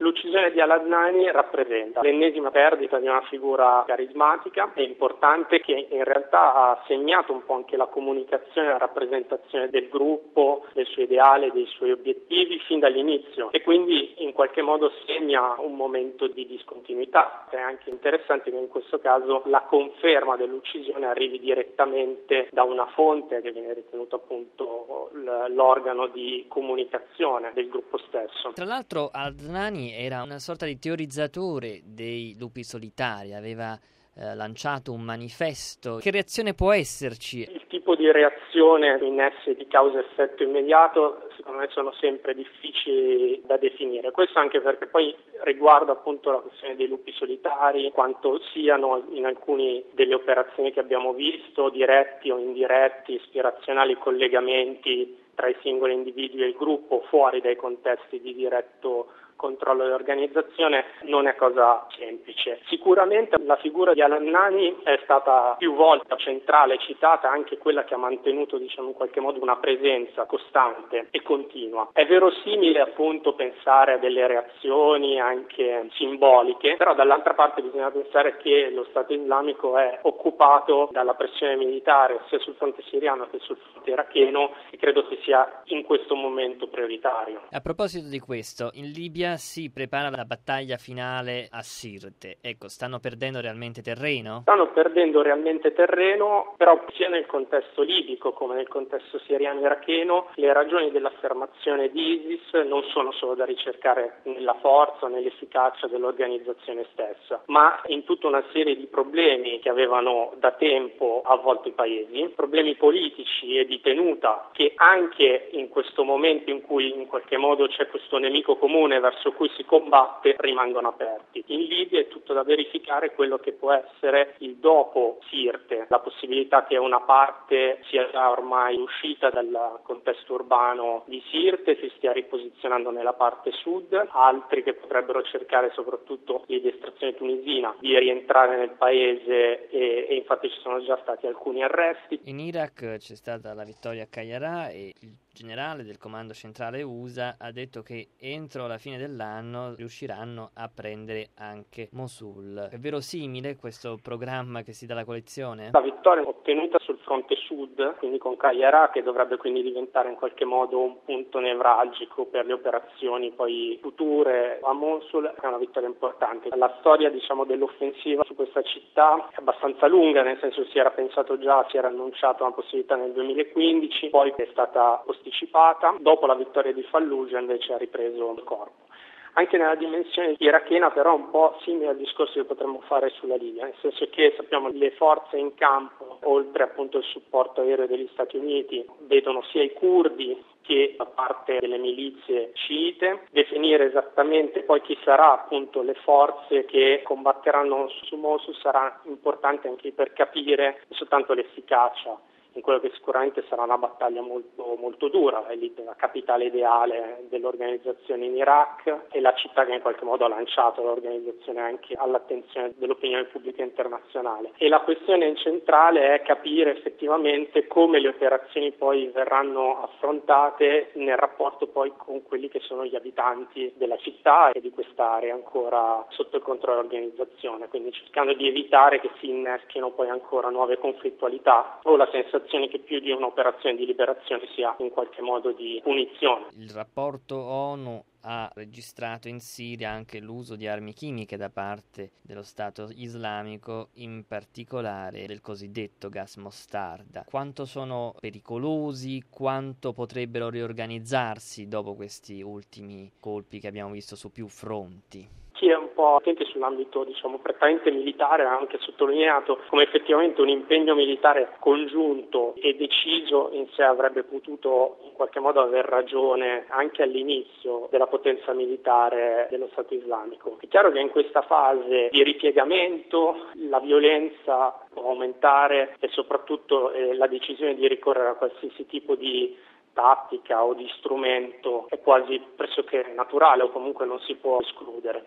L'uccisione di al-Adnani rappresenta l'ennesima perdita di una figura carismatica e importante che in realtà ha segnato un po' anche la comunicazione e la rappresentazione del gruppo, del suo ideale, dei suoi obiettivi fin dall'inizio e quindi in qualche modo segna un momento di discontinuità. È anche interessante che in questo caso la conferma dell'uccisione arrivi direttamente da una fonte che viene ritenuta appunto l'organo di comunicazione del gruppo stesso. Tra l'altro Adnani era una sorta di teorizzatore dei lupi solitari, aveva lanciato un manifesto. Che reazione può esserci? Il tipo di reazione in essi di causa-effetto immediato secondo me sono sempre difficili da definire. Questo anche perché poi riguarda appunto la questione dei lupi solitari, quanto siano in alcune delle operazioni che abbiamo visto, diretti o indiretti, ispirazionali collegamenti tra i singoli individui e il gruppo fuori dai contesti di diretto controllo dell'organizzazione non è cosa semplice. Sicuramente la figura di al-Adnani è stata più volte centrale, citata, anche quella che ha mantenuto in qualche modo una presenza costante e continua. È verosimile appunto pensare a delle reazioni anche simboliche, però dall'altra parte bisogna pensare che lo Stato islamico è occupato dalla pressione militare sia sul fronte siriano che sul fronte iracheno e credo che sia in questo momento prioritario. A proposito di questo, in Libia si prepara la battaglia finale a Sirte. Ecco, stanno perdendo realmente terreno? Stanno perdendo realmente terreno, però sia nel contesto libico come nel contesto siriano-iracheno le ragioni dell'affermazione di ISIS non sono solo da ricercare nella forza o nell'efficacia dell'organizzazione stessa, ma in tutta una serie di problemi che avevano da tempo avvolto i paesi, problemi politici e di tenuta che anche in questo momento in cui in qualche modo c'è questo nemico comune verso cui si combatte rimangono aperti. In Libia è tutto da verificare quello che può essere il dopo Sirte, la possibilità che una parte sia già ormai uscita dal contesto urbano di Sirte, si stia riposizionando nella parte sud, altri che potrebbero cercare soprattutto lì di estrazione tunisina di rientrare nel paese e infatti ci sono già stati alcuni arresti. In Iraq c'è stata la vittoria a Qayyarah e il generale del comando centrale USA ha detto che entro la fine dell'anno riusciranno a prendere anche Mosul. È verosimile questo programma che si dà alla coalizione? La vittoria ottenuta sul fronte sud, quindi con Qayyarah, che dovrebbe quindi diventare in qualche modo un punto nevralgico per le operazioni poi future a Mosul, è una vittoria importante. La storia dell'offensiva su questa città è abbastanza lunga, nel senso si era pensato già, si era annunciato una possibilità nel 2015, poi è stata posticipata. Dopo la vittoria di Fallujah invece ha ripreso il corpo. Anche nella dimensione irachena però un po' simile al discorso che potremmo fare sulla Libia, nel senso che sappiamo le forze in campo, oltre appunto il supporto aereo degli Stati Uniti, vedono sia i curdi che da parte delle milizie sciite. Definire esattamente poi chi sarà appunto le forze che combatteranno su Mosul sarà importante anche per capire soltanto l'efficacia in quello che sicuramente sarà una battaglia molto, molto dura. È lì la capitale ideale dell'organizzazione in Iraq e la città che in qualche modo ha lanciato l'organizzazione anche all'attenzione dell'opinione pubblica internazionale. E la questione centrale è capire effettivamente come le operazioni poi verranno affrontate nel rapporto poi con quelli che sono gli abitanti della città e di quest'area ancora sotto il controllo dell'organizzazione, quindi cercando di evitare che si inneschino poi ancora nuove conflittualità o la sensazione che più di un'operazione di liberazione sia in qualche modo di punizione. Il rapporto ONU ha registrato in Siria anche l'uso di armi chimiche da parte dello Stato islamico, in particolare del cosiddetto gas mostarda. Quanto sono pericolosi, quanto potrebbero riorganizzarsi dopo questi ultimi colpi che abbiamo visto su più fronti? Chi è un po' attento sull'ambito prettamente militare ha anche sottolineato come effettivamente un impegno militare congiunto e deciso in sé avrebbe potuto in qualche modo aver ragione anche all'inizio della potenza militare dello Stato islamico. È chiaro che in questa fase di ripiegamento la violenza può aumentare e soprattutto la decisione di ricorrere a qualsiasi tipo di tattica o di strumento è quasi pressoché naturale o comunque non si può escludere.